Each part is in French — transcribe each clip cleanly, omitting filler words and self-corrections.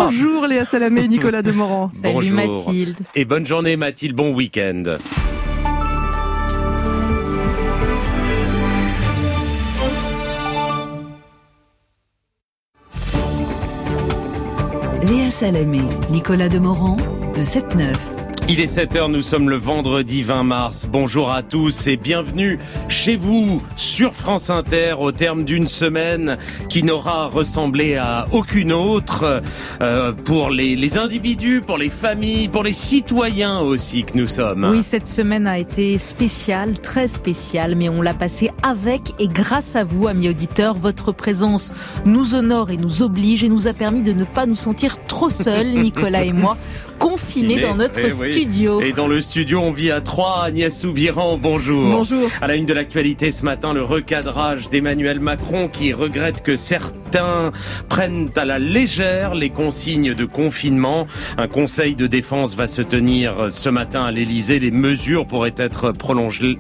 Bonjour Léa Salamé et Nicolas Demorand. Salut Mathilde. Et bonne journée Mathilde, bon week-end. Léa Salamé, Nicolas Demorand, le 7-9. Il est 7h, nous sommes le vendredi 20 mars. Bonjour à tous et bienvenue chez vous sur France Inter au terme d'une semaine qui n'aura ressemblé à aucune autre pour les individus, pour les familles, pour les citoyens aussi que nous sommes. Oui, cette semaine a été spéciale, très spéciale, mais on l'a passée avec et grâce à vous, amis auditeurs. Votre présence nous honore et nous oblige et nous a permis de ne pas nous sentir trop seuls, Nicolas et moi, confinés dans notre studio. Et dans le studio, on vit à 3. Agnès Soubiran, bonjour. Bonjour. À la une de l'actualité ce matin, le recadrage d'Emmanuel Macron qui regrette que certains prennent à la légère les consignes de confinement. Un conseil de défense va se tenir ce matin à l'Elysée. Les mesures pourraient être prolongées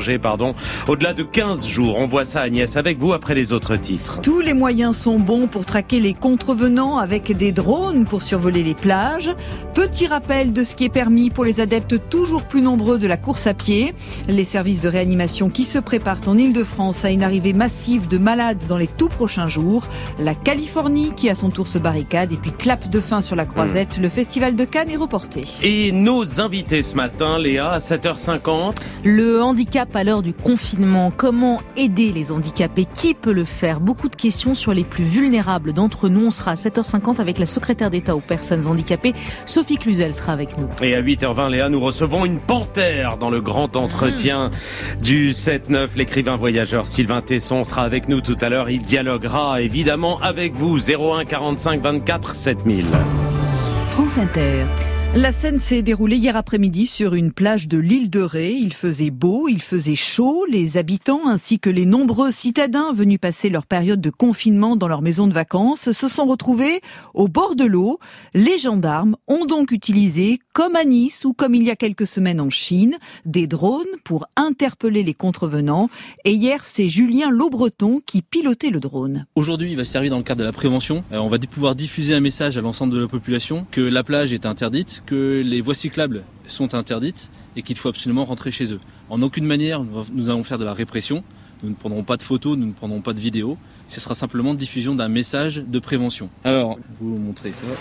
au-delà de 15 jours. On voit ça, Agnès, avec vous après les autres titres. Tous les moyens sont bons pour traquer les contrevenants avec des drones pour survoler les plages. Petit rappel de ce qui est permis pour les adeptes toujours plus nombreux de la course à pied. Les services de réanimation qui se préparent en Île-de-France à une arrivée massive de malades dans les tout prochains jours. La Californie qui à son tour se barricade et puis clap de fin sur la croisette. Le festival de Cannes est reporté. Et nos invités ce matin, Léa, à 7h50. Le handicap à l'heure du confinement. Comment aider les handicapés? Qui peut le faire? Beaucoup de questions sur les plus vulnérables d'entre nous. On sera à 7h50 avec la secrétaire d'État aux personnes handicapées, Sophie Cluzel sera avec nous. Et à 8h20, Léa, nous recevons une panthère dans le grand entretien du 7-9. L'écrivain voyageur Sylvain Tesson sera avec nous tout à l'heure. Il dialoguera évidemment avec vous. 01 45 24 7000. France Inter. La scène s'est déroulée hier après-midi sur une plage de l'île de Ré. Il faisait beau, il faisait chaud. Les habitants ainsi que les nombreux citadins venus passer leur période de confinement dans leur maison de vacances se sont retrouvés au bord de l'eau. Les gendarmes ont donc utilisé, comme à Nice ou comme il y a quelques semaines en Chine, des drones pour interpeller les contrevenants. Et hier, c'est Julien Laubreton qui pilotait le drone. Aujourd'hui, il va servir dans le cadre de la prévention. On va pouvoir diffuser un message à l'ensemble de la population que la plage est interdite, que les voies cyclables sont interdites et qu'il faut absolument rentrer chez eux. En aucune manière, nous allons faire de la répression. Nous ne prendrons pas de photos, nous ne prendrons pas de vidéos. Ce sera simplement diffusion d'un message de prévention. Alors, je vais vous montrer ça.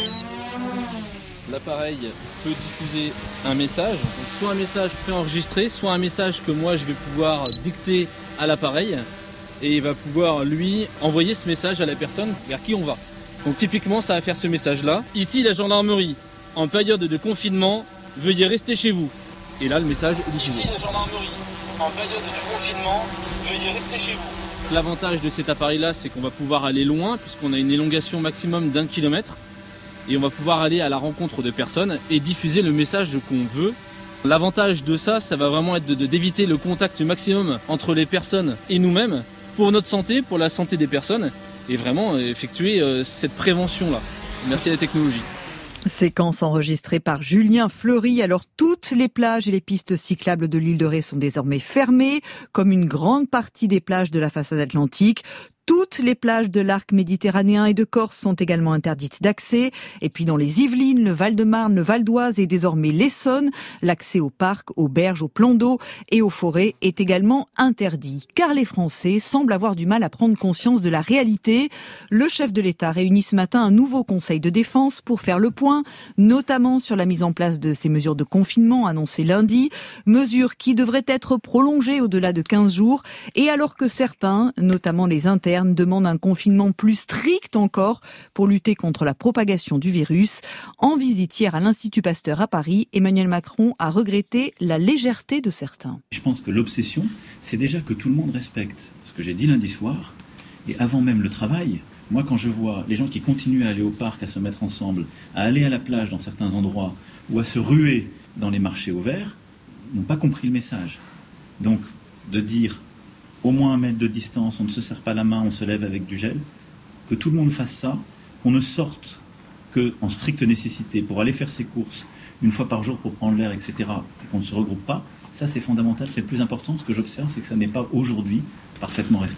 L'appareil peut diffuser un message, donc soit un message préenregistré, soit un message que moi je vais pouvoir dicter à l'appareil et il va pouvoir lui envoyer ce message à la personne vers qui on va. Donc typiquement ça va faire ce message-là. Ici la gendarmerie, en période de confinement, veuillez rester chez vous. Et là le message est diffusé. Ici la gendarmerie, en période de confinement, veuillez rester chez vous. L'avantage de cet appareil-là, c'est qu'on va pouvoir aller loin puisqu'on a une élongation maximum d'1 kilomètre. Et on va pouvoir aller à la rencontre de personnes et diffuser le message qu'on veut. L'avantage de ça, ça va vraiment être d'éviter le contact maximum entre les personnes et nous-mêmes, pour notre santé, pour la santé des personnes, et vraiment effectuer cette prévention-là. Merci à la technologie. Séquence enregistrée par Julien Fleury. Alors toutes les plages et les pistes cyclables de l'île de Ré sont désormais fermées, comme une grande partie des plages de la façade atlantique. Toutes les plages de l'arc méditerranéen et de Corse sont également interdites d'accès. Et puis dans les Yvelines, le Val-de-Marne, le Val d'Oise et désormais l'Essonne, l'accès aux parcs, aux berges, aux plans d'eau et aux forêts est également interdit. Car les Français semblent avoir du mal à prendre conscience de la réalité. Le chef de l'État réunit ce matin un nouveau conseil de défense pour faire le point, notamment sur la mise en place de ces mesures de confinement annoncées lundi. Mesures qui devraient être prolongées au-delà de 15 jours. Et alors que certains, notamment les internes, demande un confinement plus strict encore pour lutter contre la propagation du virus. En visite hier à l'Institut Pasteur à Paris, Emmanuel Macron a regretté la légèreté de certains. Je pense que l'obsession, c'est déjà que tout le monde respecte ce que j'ai dit lundi soir. Et avant même le travail, moi quand je vois les gens qui continuent à aller au parc, à se mettre ensemble, à aller à la plage dans certains endroits ou à se ruer dans les marchés ouverts, n'ont pas compris le message. Donc de dire au moins 1 mètre de distance, on ne se serre pas la main, on se lève avec du gel, que tout le monde fasse ça, qu'on ne sorte qu'en stricte nécessité pour aller faire ses courses une fois par jour pour prendre l'air, etc., et qu'on ne se regroupe pas, ça c'est fondamental, c'est le plus important. Ce que j'observe, c'est que ça n'est pas aujourd'hui parfaitement respecté.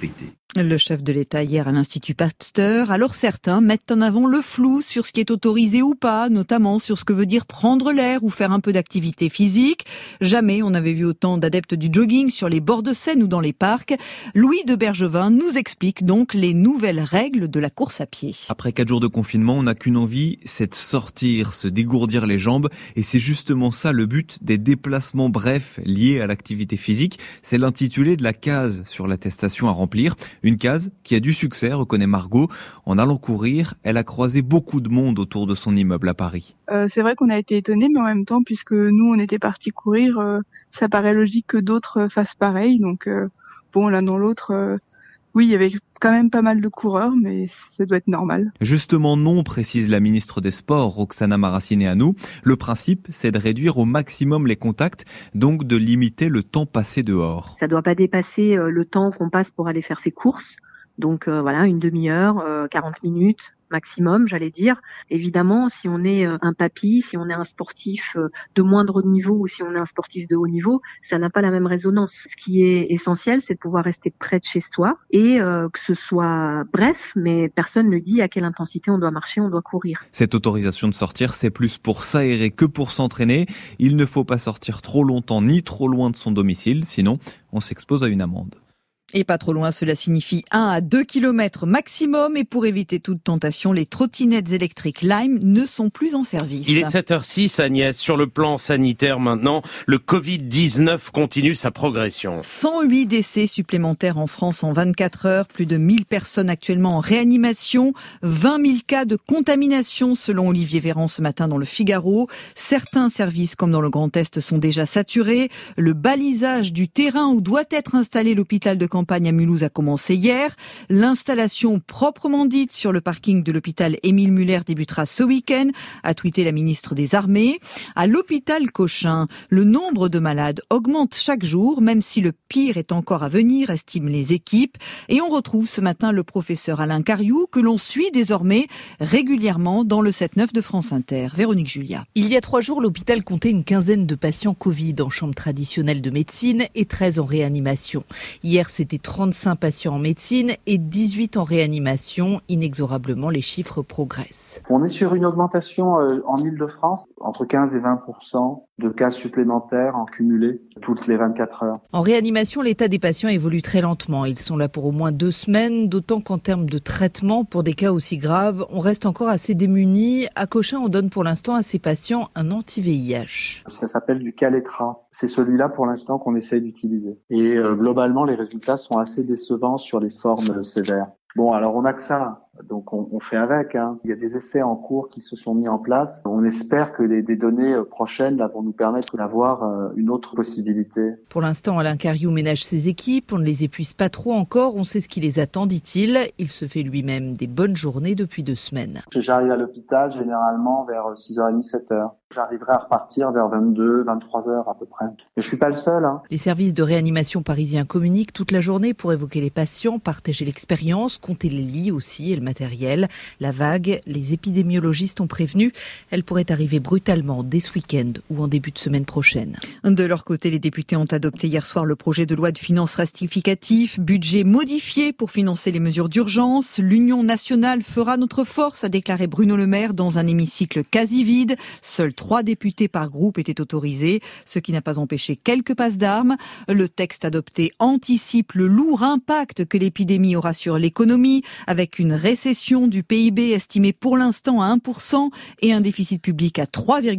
Le chef de l'État hier à l'Institut Pasteur. Alors certains mettent en avant le flou sur ce qui est autorisé ou pas, notamment sur ce que veut dire prendre l'air ou faire un peu d'activité physique. Jamais on n'avait vu autant d'adeptes du jogging sur les bords de Seine ou dans les parcs. Louis de Bergevin nous explique donc les nouvelles règles de la course à pied. Après 4 jours de confinement, on n'a qu'une envie, c'est de sortir, se dégourdir les jambes. Et c'est justement ça le but des déplacements brefs liés à l'activité physique. C'est l'intitulé de la case sur l'attestation à remplir. Une case qui a du succès, reconnaît Margot. En allant courir, elle a croisé beaucoup de monde autour de son immeuble à Paris. C'est vrai qu'on a été étonnés, mais en même temps, puisque nous, on était partis courir, ça paraît logique que d'autres fassent pareil. Donc, l'un dans l'autre, oui, il y avait quand même pas mal de coureurs, mais ça doit être normal. Justement non, précise la ministre des Sports, Roxana Maracineanu. Le principe, c'est de réduire au maximum les contacts, donc de limiter le temps passé dehors. Ça ne doit pas dépasser le temps qu'on passe pour aller faire ses courses. Donc une demi-heure, 40 minutes maximum, j'allais dire. Évidemment, si on est un papy, si on est un sportif de moindre niveau ou si on est un sportif de haut niveau, ça n'a pas la même résonance. Ce qui est essentiel, c'est de pouvoir rester près de chez soi et que ce soit bref, mais personne ne dit à quelle intensité on doit marcher, on doit courir. Cette autorisation de sortir, c'est plus pour s'aérer que pour s'entraîner. Il ne faut pas sortir trop longtemps ni trop loin de son domicile, sinon on s'expose à une amende. Et pas trop loin, cela signifie 1 à 2 km maximum. Et pour éviter toute tentation, les trottinettes électriques Lime ne sont plus en service. Il est 7h06, Agnès. Sur le plan sanitaire maintenant, le Covid-19 continue sa progression. 108 décès supplémentaires en France en 24 heures. Plus de 1000 personnes actuellement en réanimation. 20 000 cas de contamination selon Olivier Véran ce matin dans le Figaro. Certains services, comme dans le Grand Est, sont déjà saturés. Le balisage du terrain où doit être installé l'hôpital de campagne à Mulhouse a commencé hier. L'installation proprement dite sur le parking de l'hôpital Émile Muller débutera ce week-end, a tweeté la ministre des Armées. À l'hôpital Cochin, le nombre de malades augmente chaque jour, même si le pire est encore à venir, estiment les équipes. Et on retrouve ce matin le professeur Alain Cariou, que l'on suit désormais régulièrement dans le 7-9 de France Inter. Véronique Julia. Il y a 3 jours, l'hôpital comptait une quinzaine de patients Covid en chambre traditionnelle de médecine et 13 en réanimation. Hier, c'était 35 patients en médecine et 18 en réanimation. Inexorablement, les chiffres progressent. On est sur une augmentation en Île-de-France, entre 15 et 20% de cas supplémentaires en cumulé toutes les 24 heures. En réanimation, l'état des patients évolue très lentement. Ils sont là pour au moins 2 semaines, d'autant qu'en termes de traitement, pour des cas aussi graves, on reste encore assez démunis. À Cochin, on donne pour l'instant à ces patients un anti-VIH. Ça s'appelle du Kaletra. C'est celui-là pour l'instant qu'on essaye d'utiliser. Et globalement, les résultats sont assez décevants sur les formes sévères. Bon, alors on n'a que ça, donc on fait avec. Il y a des essais en cours qui se sont mis en place. On espère que des données prochaines là, vont nous permettre d'avoir une autre possibilité. Pour l'instant, Alain Cariou ménage ses équipes. On ne les épuise pas trop encore. On sait ce qui les attend, dit-il. Il se fait lui-même des bonnes journées depuis 2 semaines. J'arrive à l'hôpital généralement vers 6h30, 7h. J'arriverai à repartir vers 22, 23h à peu près. Mais je suis pas le seul. Les services de réanimation parisiens communiquent toute la journée pour évoquer les patients, partager l'expérience, compter les lits aussi et le matériel. La vague, les épidémiologistes ont prévenu, elle pourrait arriver brutalement dès ce week-end ou en début de semaine prochaine. De leur côté, les députés ont adopté hier soir le projet de loi de finances rectificatif, budget modifié pour financer les mesures d'urgence. L'Union nationale fera notre force, a déclaré Bruno Le Maire dans un hémicycle quasi vide. Seuls 3 députés par groupe étaient autorisés, ce qui n'a pas empêché quelques passes d'armes. Le texte adopté anticipe le lourd impact que l'épidémie aura sur l'économie, avec une récession du PIB estimée pour l'instant à 1% et un déficit public à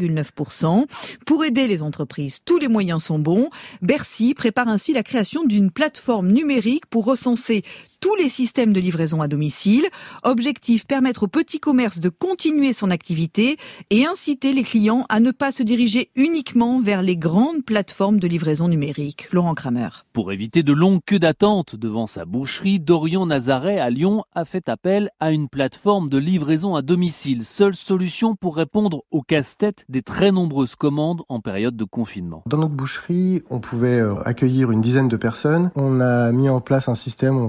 3,9%. Pour aider les entreprises, tous les moyens sont bons. Bercy prépare ainsi la création d'une plateforme numérique pour recenser tous les systèmes de livraison à domicile. Objectif, permettre au petit commerce de continuer son activité et inciter les clients à ne pas se diriger uniquement vers les grandes plateformes de livraison numérique. Laurent Kramer. Pour éviter de longues queues d'attente devant sa boucherie, Dorian Nazaret à Lyon a fait appel à une plateforme de livraison à domicile. Seule solution pour répondre au casse-tête des très nombreuses commandes en période de confinement. Dans notre boucherie, on pouvait accueillir une dizaine de personnes. On a mis en place un système où on rentre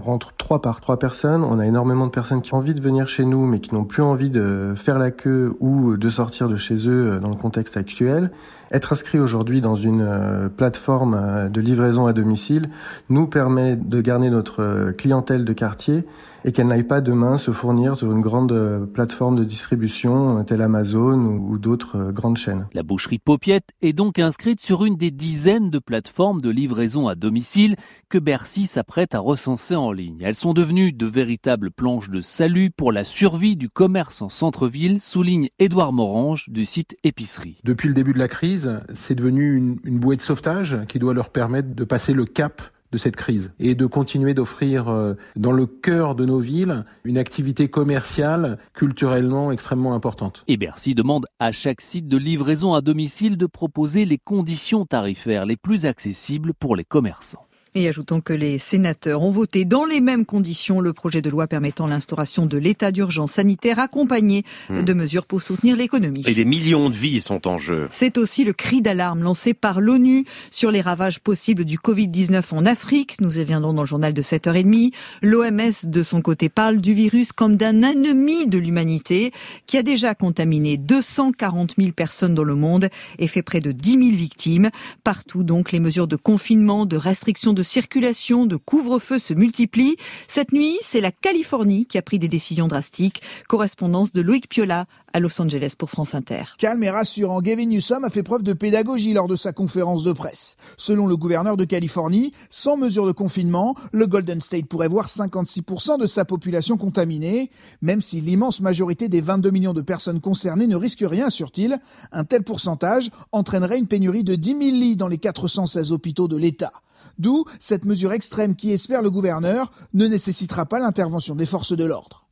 3 par 3 personnes. On a énormément de personnes qui ont envie de venir chez nous, mais qui n'ont plus envie de faire la queue ou de sortir de chez eux dans le contexte actuel. Être inscrit aujourd'hui dans une plateforme de livraison à domicile nous permet de garder notre clientèle de quartier et qu'elle n'aille pas demain se fournir sur une grande plateforme de distribution telle Amazon ou d'autres grandes chaînes. La boucherie Paupiette est donc inscrite sur une des dizaines de plateformes de livraison à domicile que Bercy s'apprête à recenser en ligne. Elles sont devenues de véritables planches de salut pour la survie du commerce en centre-ville, souligne Édouard Morange du site Épicerie. Depuis le début de la crise, c'est devenu une bouée de sauvetage qui doit leur permettre de passer le cap de cette crise et de continuer d'offrir dans le cœur de nos villes une activité commerciale culturellement extrêmement importante. Et Bercy demande à chaque site de livraison à domicile de proposer les conditions tarifaires les plus accessibles pour les commerçants. Et ajoutons que les sénateurs ont voté dans les mêmes conditions le projet de loi permettant l'instauration de l'état d'urgence sanitaire accompagné de mesures pour soutenir l'économie. Et des millions de vies sont en jeu. C'est aussi le cri d'alarme lancé par l'ONU sur les ravages possibles du Covid-19 en Afrique. Nous y reviendrons dans le journal de 7h30. L'OMS, de son côté, parle du virus comme d'un ennemi de l'humanité qui a déjà contaminé 240 000 personnes dans le monde et fait près de 10 000 victimes. Partout, donc, les mesures de confinement, de restriction de circulation, de couvre-feu se multiplient. Cette nuit, c'est la Californie qui a pris des décisions drastiques. Correspondance de Loïc Piola à Los Angeles pour France Inter. Calme et rassurant, Gavin Newsom a fait preuve de pédagogie lors de sa conférence de presse. Selon le gouverneur de Californie, sans mesure de confinement, le Golden State pourrait voir 56% de sa population contaminée. Même si l'immense majorité des 22 millions de personnes concernées ne risque rien, assure-t-il, un tel pourcentage entraînerait une pénurie de 10 000 lits dans les 416 hôpitaux de l'État. D'où cette mesure extrême qui, espère le gouverneur, ne nécessitera pas l'intervention des forces de l'ordre.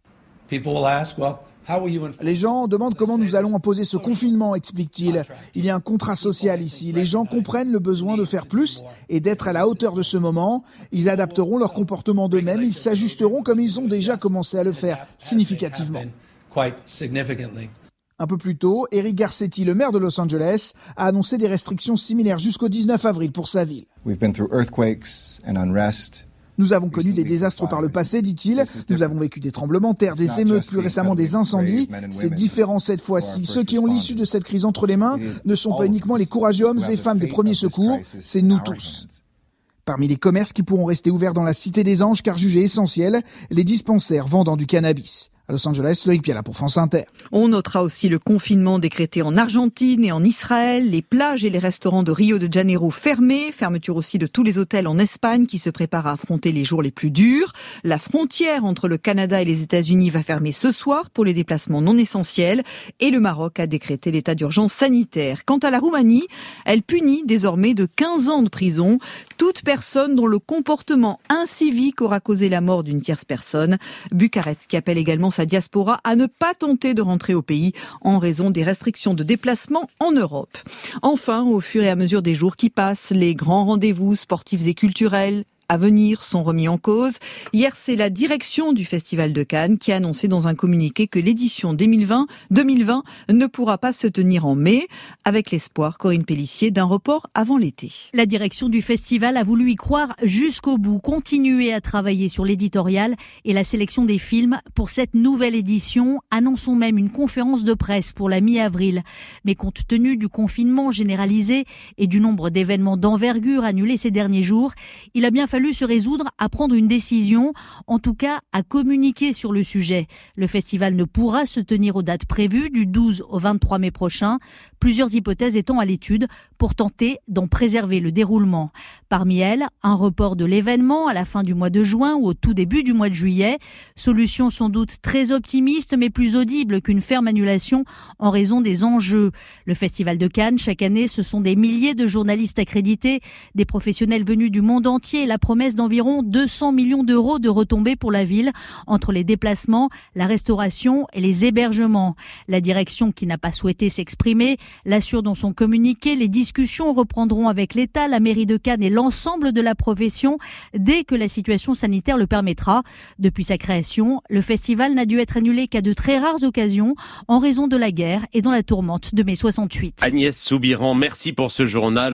Les gens demandent comment nous allons imposer ce confinement, explique-t-il. Il y a un contrat social ici. Les gens comprennent le besoin de faire plus et d'être à la hauteur de ce moment. Ils adapteront leur comportement d'eux-mêmes. Ils s'ajusteront comme ils ont déjà commencé à le faire significativement. Un peu plus tôt, Eric Garcetti, le maire de Los Angeles, a annoncé des restrictions similaires jusqu'au 19 avril pour sa ville. Nous avons connu des désastres par le passé, dit-il. Nous avons vécu des tremblements de terre, des émeutes, plus récemment des incendies. C'est différent cette fois-ci. Ceux qui ont l'issue de cette crise entre les mains ne sont pas uniquement les courageux hommes et femmes des premiers secours, c'est nous tous. Parmi les commerces qui pourront rester ouverts dans la Cité des Anges, car jugés essentiels, les dispensaires vendant du cannabis. À Los Angeles, Loïc Piola pour France Inter. On notera aussi le confinement décrété en Argentine et en Israël, les plages et les restaurants de Rio de Janeiro fermés, fermeture aussi de tous les hôtels en Espagne qui se préparent à affronter les jours les plus durs. La frontière entre le Canada et les États-Unis va fermer ce soir pour les déplacements non essentiels et le Maroc a décrété l'état d'urgence sanitaire. Quant à la Roumanie, elle punit désormais de 15 ans de prison toute personne dont le comportement incivique aura causé la mort d'une tierce personne. Bucarest qui appelle également sa diaspora à ne pas tenter de rentrer au pays en raison des restrictions de déplacement en Europe. Enfin, au fur et à mesure des jours qui passent, les grands rendez-vous sportifs et culturels à venir sont remis en cause. Hier, c'est la direction du Festival de Cannes qui a annoncé dans un communiqué que l'édition 2020 ne pourra pas se tenir en mai, avec l'espoir, Corinne Pélissier, d'un report avant l'été. La direction du festival a voulu y croire jusqu'au bout, continuer à travailler sur l'éditorial et la sélection des films pour cette nouvelle édition. Annonçons même une conférence de presse pour la mi-avril. Mais compte tenu du confinement généralisé et du nombre d'événements d'envergure annulés ces derniers jours, il a bien fallu se résoudre à prendre une décision, en tout cas à communiquer sur le sujet. Le festival ne pourra se tenir aux dates prévues du 12 au 23 mai prochain, plusieurs hypothèses étant à l'étude pour tenter d'en préserver le déroulement. Parmi elles, un report de l'événement à la fin du mois de juin ou au tout début du mois de juillet. Solution sans doute très optimiste mais plus audible qu'une ferme annulation en raison des enjeux. Le Festival de Cannes, chaque année, ce sont des milliers de journalistes accrédités, des professionnels venus du monde entier et la promesse d'environ 200 millions d'euros de retombées pour la ville entre les déplacements, la restauration et les hébergements. La direction, qui n'a pas souhaité s'exprimer, l'assure dans son communiqué. Les discussions reprendront avec l'État, la mairie de Cannes et l'ensemble de la profession dès que la situation sanitaire le permettra. Depuis sa création, le festival n'a dû être annulé qu'à de très rares occasions en raison de la guerre et dans la tourmente de mai 68. Agnès Soubiran, merci pour ce journal.